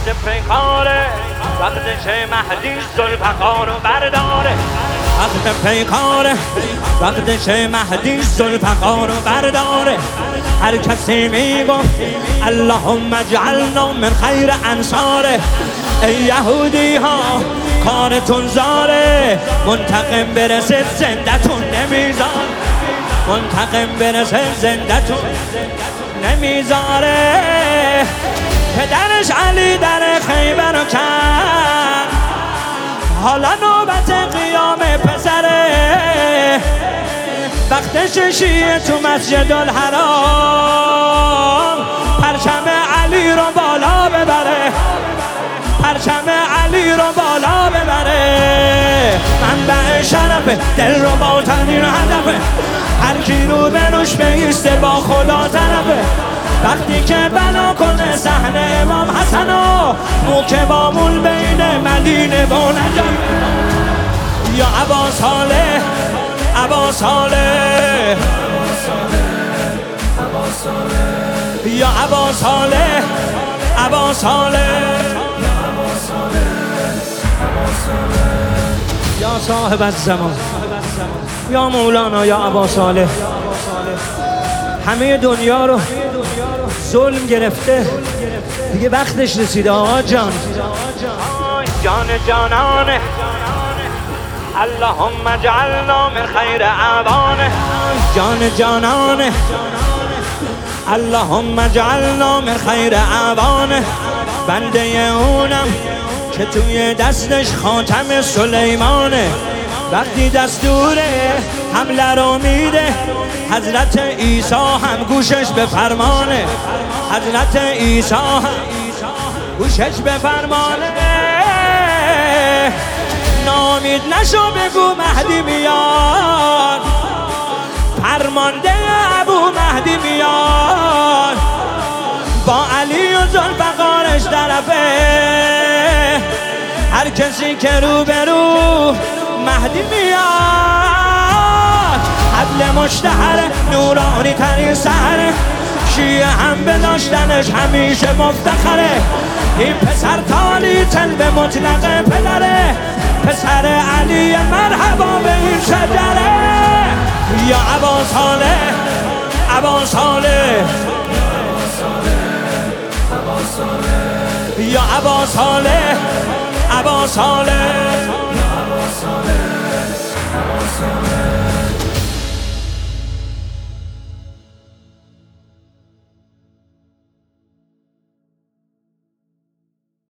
وقت پیکاره، وقت چه مهدی ذوالفقار رو برداره. وقت پیکاره، وقت چه مهدی ذوالفقار رو برداره. هر کسی میگفت اللهم اجعلنا من خیر انصاره. ای یهودی ها کارتون زاره، منتقم برسه زندتون نمیذاره. منتقم برسه زندتون نمیذاره. پدرش علی در خیبر رو کرد، حالا نوبت قیام پسره. وقتش شیعه تو مسجد الحرام پرچم علی رو بالا ببره. پرچم علی رو بالا ببره. منبع شرفه، دل رو باطنین هدفه. هر کی رو به روش بیسته با خدا طرفه. وقتی که بنا کنه صحن امام حسنو، موکبامون بین مدینه و نجف. یا ابا صالح، ابا صالح، یا ابا صالح، ابا صالح، یا صاحب الزمان، یا مولانا، یا ابا صالح. همه دنیا رو ظلم گرفته، دیگه وقتش رسیده آقا جان. جان جانانه، اللهم اجعلنا من خیر اعوانه. جان جانانه، اللهم اجعلنا من خیر اعوانه. بنده اونم که توی دستش خاتم سلیمانه. وقتی دستور حمله رو میده حضرت عیسی هم گوشش به فرمانه. حضرت عیسی هم گوشش به فرمانه. نامید نشو بگو مهدی میاد، فرمانده ابو مهدی میاد. با علی و ذوالفقارش طرفه. هر کسی که رو به رو مهدی میاد. عدل مشتهر نورانی ترین سحره. شیعه هم به داشتنش همیشه مفتخره. این پسر تالی طلب مطلق پدره. پسر علی مرحبا به این شجره. یا ابا صالح، ابا صالح، یا ابا صالح، ابا صالح.